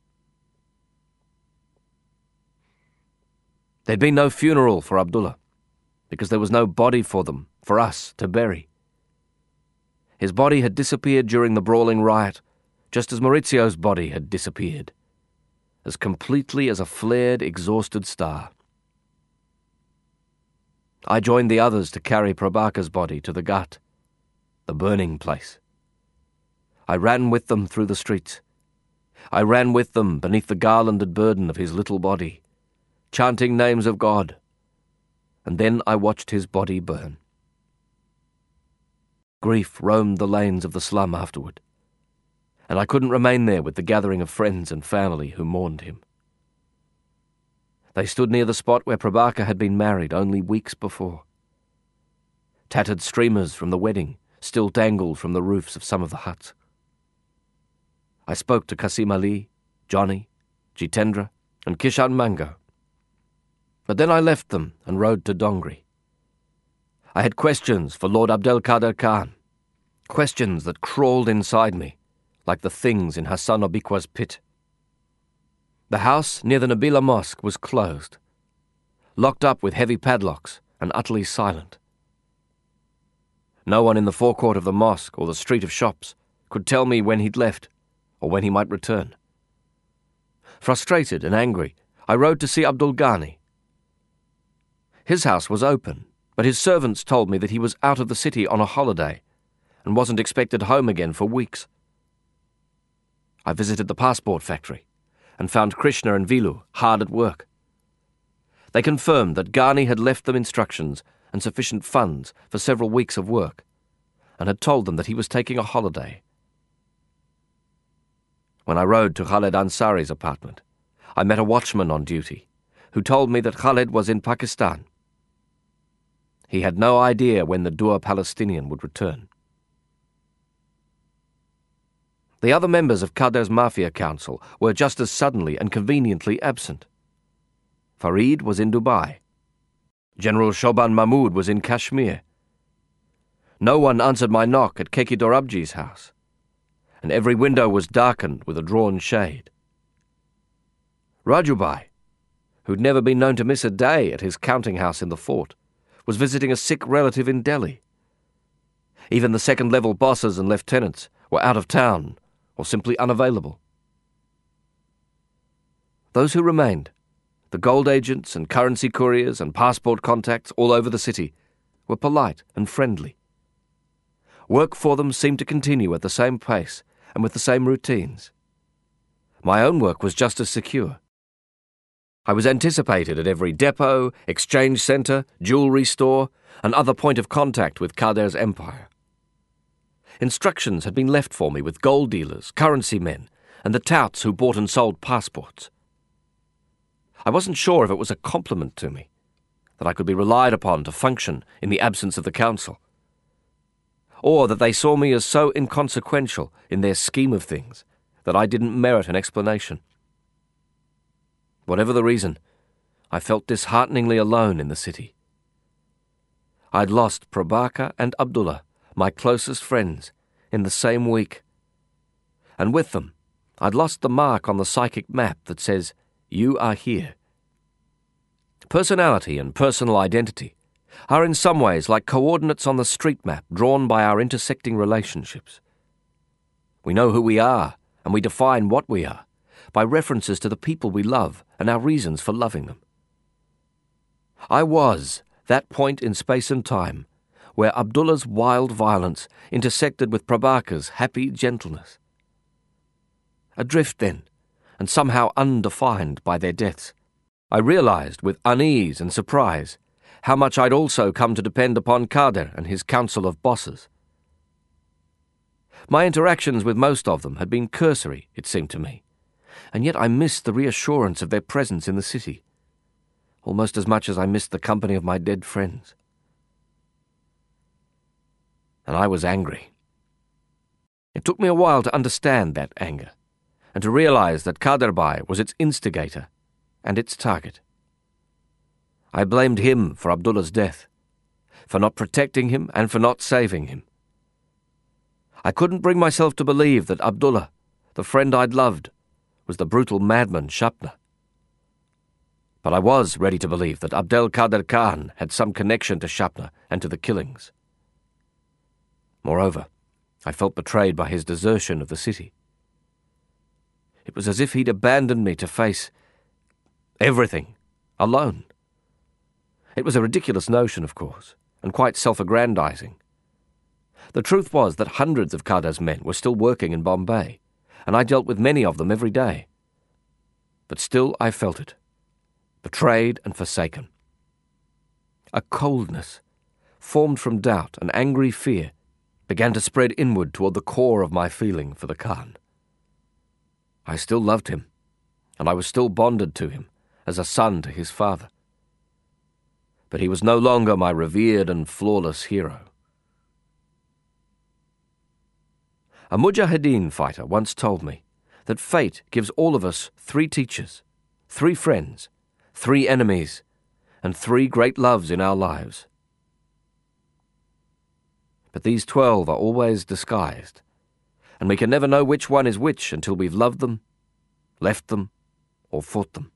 There'd been no funeral for Abdullah, because there was no body for them, for us, to bury. His body had disappeared during the brawling riot, just as Maurizio's body had disappeared, as completely as a flared, exhausted star. I joined the others to carry Prabhaka's body to the Ghat, the burning place. I ran with them through the streets. I ran with them beneath the garlanded burden of his little body, chanting names of God, and then I watched his body burn. Grief roamed the lanes of the slum afterward, and I couldn't remain there with the gathering of friends and family who mourned him. They stood near the spot where Prabhaka had been married only weeks before. Tattered streamers from the wedding still dangled from the roofs of some of the huts. I spoke to Qasim Ali, Johnny, Jitendra, and Kishan Mango. But then I left them and rode to Dongri. I had questions for Lord Abdelkader Khan, questions that crawled inside me, like the things in Hassan Obiqua's pit. The house near the Nabila Mosque was closed, locked up with heavy padlocks and utterly silent. No one in the forecourt of the mosque or the street of shops could tell me when he'd left or when he might return. Frustrated and angry, I rode to see Abdul Ghani. His house was open, but his servants told me that he was out of the city on a holiday and wasn't expected home again for weeks. I visited the passport factory and found Krishna and Vilu hard at work. They confirmed that Ghani had left them instructions and sufficient funds for several weeks of work and had told them that he was taking a holiday. When I rode to Khaled Ansari's apartment, I met a watchman on duty who told me that Khaled was in Pakistan. He had no idea when the Dua Palestinian would return. The other members of Qadar's Mafia Council were just as suddenly and conveniently absent. Farid was in Dubai. General Shoban Mahmud was in Kashmir. No one answered my knock at Keki Dorabji's house, and every window was darkened with a drawn shade. Rajubai, who'd never been known to miss a day at his counting house in the fort, was visiting a sick relative in Delhi. Even the second-level bosses and lieutenants were out of town or simply unavailable. Those who remained, the gold agents and currency couriers and passport contacts all over the city, were polite and friendly. Work for them seemed to continue at the same pace and with the same routines. My own work was just as secure. I was anticipated at every depot, exchange centre, jewellery store, and other point of contact with Kader's empire. Instructions had been left for me with gold dealers, currency men, and the touts who bought and sold passports. I wasn't sure if it was a compliment to me, that I could be relied upon to function in the absence of the council, or that they saw me as so inconsequential in their scheme of things that I didn't merit an explanation. Whatever the reason, I felt dishearteningly alone in the city. I'd lost Prabhakar and Abdullah, my closest friends, in the same week. And with them, I'd lost the mark on the psychic map that says, "You are here." Personality and personal identity are in some ways like coordinates on the street map drawn by our intersecting relationships. We know who we are, and we define what we are by references to the people we love and our reasons for loving them. I was that point in space and time where Abdullah's wild violence intersected with Prabhakar's happy gentleness. Adrift then, and somehow undefined by their deaths, I realized with unease and surprise how much I'd also come to depend upon Kader and his council of bosses. My interactions with most of them had been cursory, it seemed to me, and yet I missed the reassurance of their presence in the city, almost as much as I missed the company of my dead friends. And I was angry. It took me a while to understand that anger, and to realize that Kaderbhai was its instigator and its target. I blamed him for Abdullah's death, for not protecting him and for not saving him. I couldn't bring myself to believe that Abdullah, the friend I'd loved, was the brutal madman Shapna. But I was ready to believe that Abdel Kader Khan had some connection to Shapna and to the killings. Moreover, I felt betrayed by his desertion of the city. It was as if he'd abandoned me to face everything alone. It was a ridiculous notion, of course, and quite self-aggrandizing. The truth was that hundreds of Kader's men were still working in Bombay, and I dealt with many of them every day. But still I felt it, betrayed and forsaken. A coldness, formed from doubt and angry fear, began to spread inward toward the core of my feeling for the Khan. I still loved him, and I was still bonded to him as a son to his father. But he was no longer my revered and flawless hero. A Mujahideen fighter once told me that fate gives all of us 3 teachers, 3 friends, 3 enemies, and 3 great loves in our lives. But these 12 are always disguised, and we can never know which one is which until we've loved them, left them, or fought them.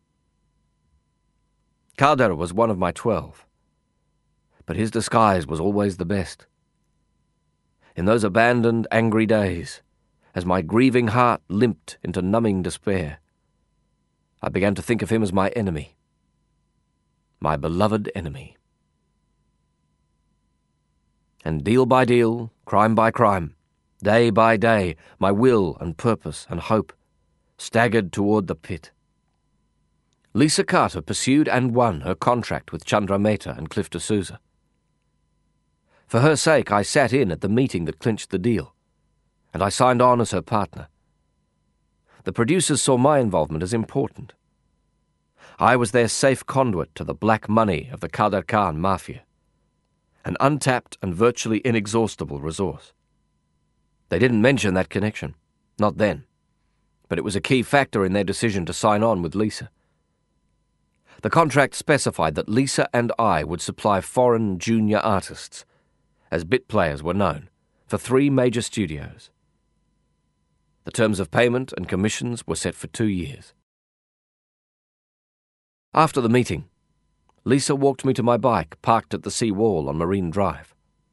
Kader was one of my 12, but his disguise was always the best. In those abandoned, angry days, as my grieving heart limped into numbing despair, I began to think of him as my enemy, my beloved enemy. And deal by deal, crime by crime, day by day, my will and purpose and hope staggered toward the pit. Lisa Carter pursued and won her contract with Chandra Mehta and Cliff D'Souza. For her sake, I sat in at the meeting that clinched the deal, and I signed on as her partner. The producers saw my involvement as important. I was their safe conduit to the black money of the Kader Khan Mafia, an untapped and virtually inexhaustible resource. They didn't mention that connection, not then, but it was a key factor in their decision to sign on with Lisa. The contract specified that Lisa and I would supply foreign junior artists, as bit players were known, for 3 major studios. The terms of payment and commissions were set for 2 years. After the meeting, Lisa walked me to my bike parked at the sea wall on Marine Drive.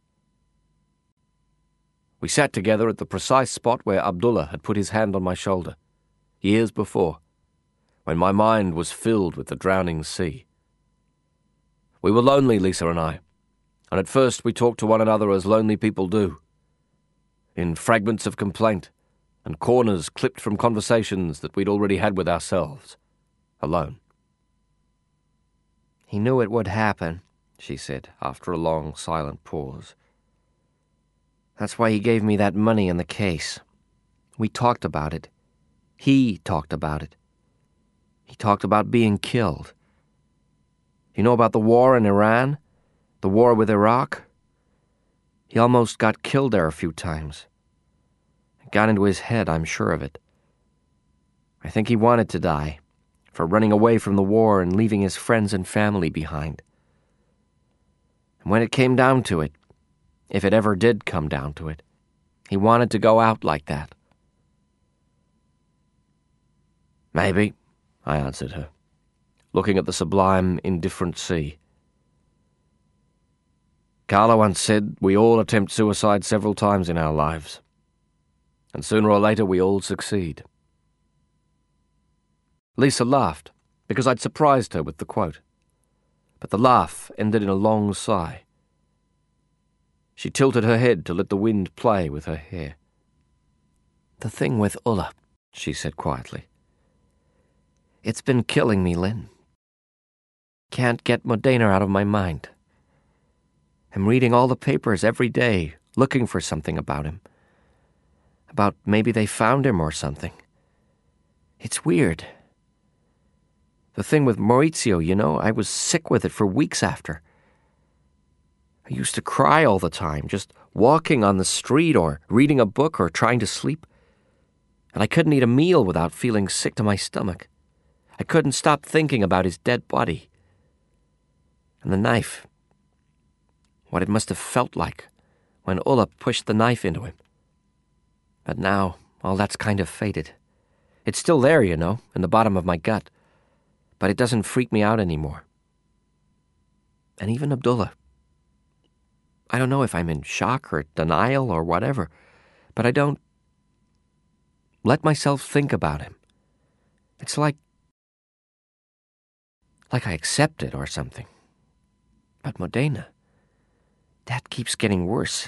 We sat together at the precise spot where Abdullah had put his hand on my shoulder, years before, when my mind was filled with the drowning sea. We were lonely, Lisa and I, and at first we talked to one another as lonely people do, in fragments of complaint and corners clipped from conversations that we'd already had with ourselves, alone. "He knew it would happen," she said, after a long, silent pause. "That's why he gave me that money in the case. We talked about it. He talked about it. He talked about being killed. You know about the war in Iran? The war with Iraq? He almost got killed there a few times. It got into his head, I'm sure of it. I think he wanted to die, for running away from the war and leaving his friends and family behind. And when it came down to it, if it ever did come down to it, he wanted to go out like that." "Maybe," I answered her, looking at the sublime, indifferent sea. "Carla once said we all attempt suicide several times in our lives, and sooner or later we all succeed." Lisa laughed, because I'd surprised her with the quote. But the laugh ended in a long sigh. She tilted her head to let the wind play with her hair. "The thing with Ulla," she said quietly. "It's been killing me, Lynn. Can't get Modena out of my mind. I'm reading all the papers every day, looking for something about him. About maybe they found him or something. It's weird. The thing with Maurizio, you know, I was sick with it for weeks after. I used to cry all the time, just walking on the street or reading a book or trying to sleep. And I couldn't eat a meal without feeling sick to my stomach. I couldn't stop thinking about his dead body. And the knife. What it must have felt like when Ulla pushed the knife into him. But now, all that's kind of faded. It's still there, you know, in the bottom of my gut. But it doesn't freak me out anymore. And even Abdullah. I don't know if I'm in shock or denial or whatever, but I don't let myself think about him. It's like I accept it or something. But Modena, that keeps getting worse.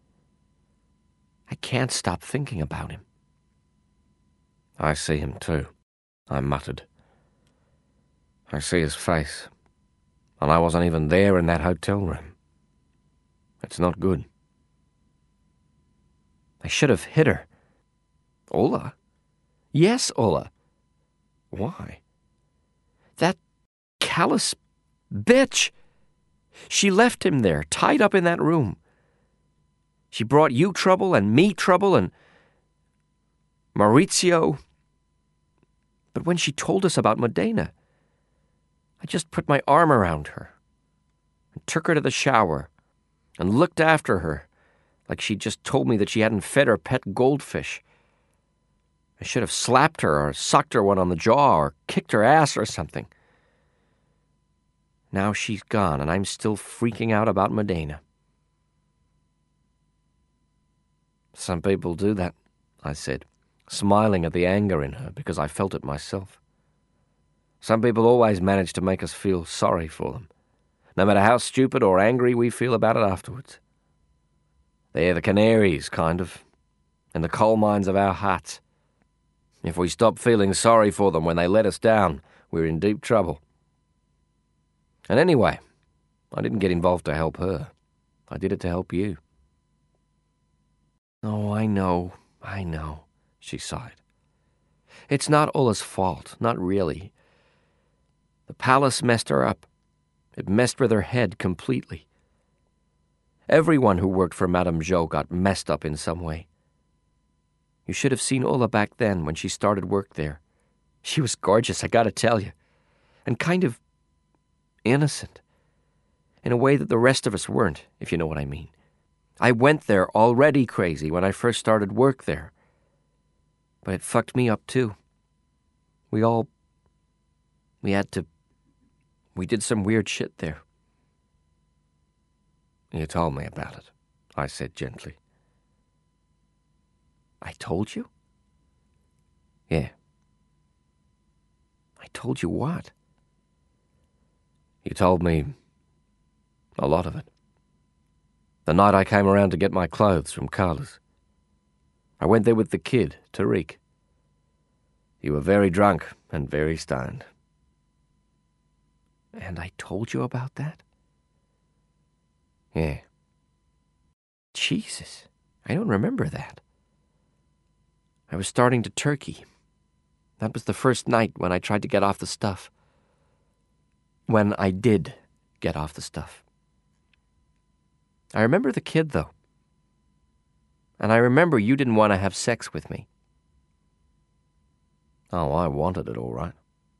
I can't stop thinking about him." "I see him too," I muttered. "I see his face, and I wasn't even there in that hotel room. It's not good." "I should have hit her." "Ulla?" "Yes, Ulla. Why?" That callous bitch. She left him there, tied up in that room. She brought you trouble and me trouble and Maurizio. But when she told us about Modena, I just put my arm around her and took her to the shower and looked after her like she'd just told me that she hadn't fed her pet goldfish. I should have slapped her or sucked her one on the jaw or kicked her ass or something. Now she's gone and I'm still freaking out about Modena." "Some people do that," I said, smiling at the anger in her because I felt it myself. "Some people always manage to make us feel sorry for them, no matter how stupid or angry we feel about it afterwards. They're the canaries, kind of, in the coal mines of our hearts. If we stop feeling sorry for them when they let us down, we're in deep trouble. And anyway, I didn't get involved to help her. I did it to help you." "Oh, I know, she sighed. "It's not Ulla's fault, not really. The palace messed her up. It messed with her head completely. Everyone who worked for Madame Jo got messed up in some way. You should have seen Ulla back then when she started work there. She was gorgeous, I gotta tell you, and kind of innocent, in a way that the rest of us weren't, if you know what I mean. I went there already crazy when I first started work there. But it fucked me up too. We had to We did some weird shit there. You told me about it, I said gently. I told you? Yeah. I told you what? You told me a lot of it. The night I came around to get my clothes from Carla's. I went there with the kid, Tariq. You were very drunk and very stoned. And I told you about that? Yeah. Jesus, I don't remember that. I was starting to turkey. That was the first night when I tried to get off the stuff. When I did get off the stuff. I remember the kid, though. And I remember you didn't want to have sex with me. Oh, I wanted it all right.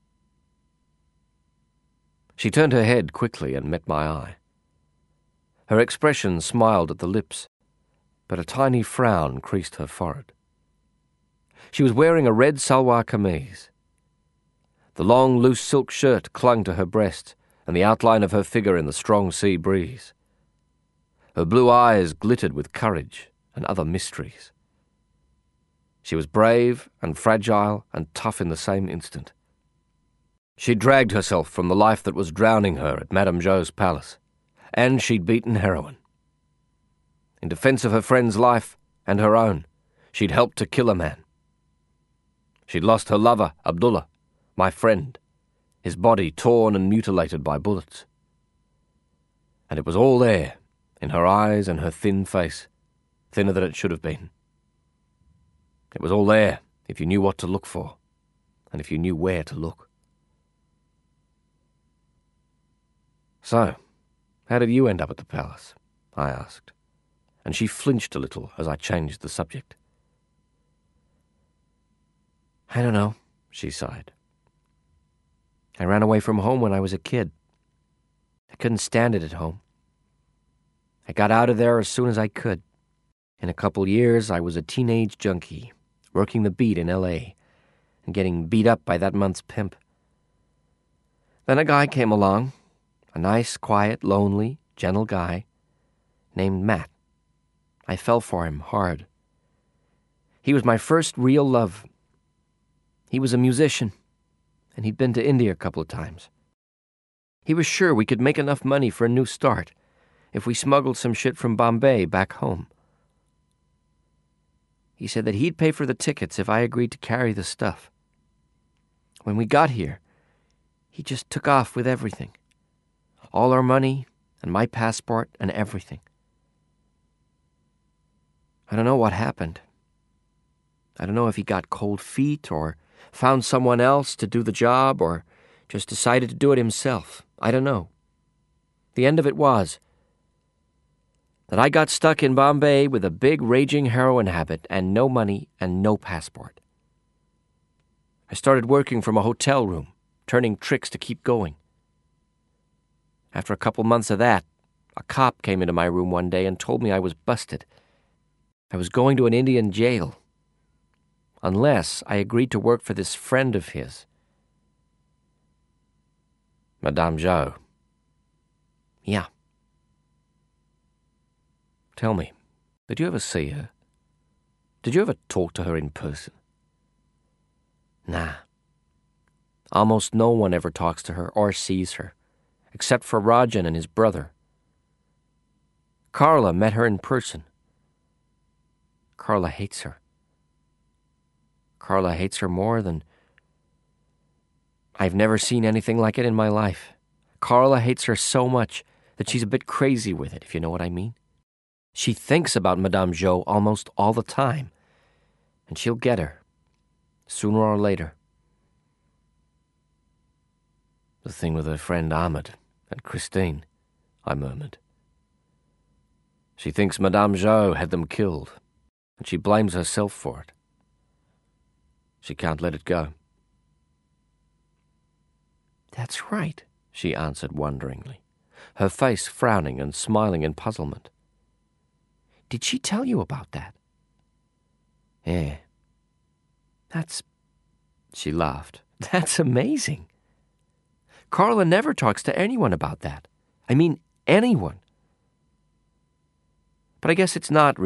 She turned her head quickly and met my eye. Her expression smiled at the lips, but a tiny frown creased her forehead. She was wearing a red salwar kameez. The long, loose silk shirt clung to her breast and the outline of her figure in the strong sea breeze. Her blue eyes glittered with courage and other mysteries. She was brave and fragile and tough in the same instant. She dragged herself from the life that was drowning her at Madame Jo's palace, and she'd beaten heroin. In defense of her friend's life and her own, she'd helped to kill a man. She'd lost her lover, Abdullah, my friend, his body torn and mutilated by bullets. And it was all there, in her eyes and her thin face, thinner than it should have been. It was all there if you knew what to look for, and if you knew where to look. So, how did you end up at the palace? I asked, and she flinched a little as I changed the subject. I don't know, she sighed. I ran away from home when I was a kid. I couldn't stand it at home. I got out of there as soon as I could. In a couple years, I was a teenage junkie, working the beat in L.A., and getting beat up by that month's pimp. Then a guy came along, a nice, quiet, lonely, gentle guy, named Matt. I fell for him hard. He was my first real love. He was a musician, and he'd been to India a couple of times. He was sure we could make enough money for a new start if we smuggled some shit from Bombay back home. He said that he'd pay for the tickets if I agreed to carry the stuff. When we got here, he just took off with everything. All our money, and my passport, and everything. I don't know what happened. I don't know if he got cold feet, or found someone else to do the job, or just decided to do it himself. I don't know. The end of it was that I got stuck in Bombay with a big raging heroin habit and no money and no passport. I started working from a hotel room, turning tricks to keep going. After a couple months of that, a cop came into my room one day and told me I was busted. I was going to an Indian jail, unless I agreed to work for this friend of his. Madame Jo. Yeah. Tell me, did you ever see her? Did you ever talk to her in person? Nah. Almost no one ever talks to her or sees her, except for Rajan and his brother. Carla met her in person. Carla hates her. Carla hates her more than... I've never seen anything like it in my life. Carla hates her so much that she's a bit crazy with it, if you know what I mean. She thinks about Madame Jo almost all the time, and she'll get her, sooner or later. The thing with her friend Ahmed and Christine, I murmured. She thinks Madame Jo had them killed, and she blames herself for it. She can't let it go. That's right, she answered wonderingly, her face frowning and smiling in puzzlement. Did she tell you about that? Yeah. She laughed. That's amazing. Carla never talks to anyone about that. I mean, anyone. But I guess it's not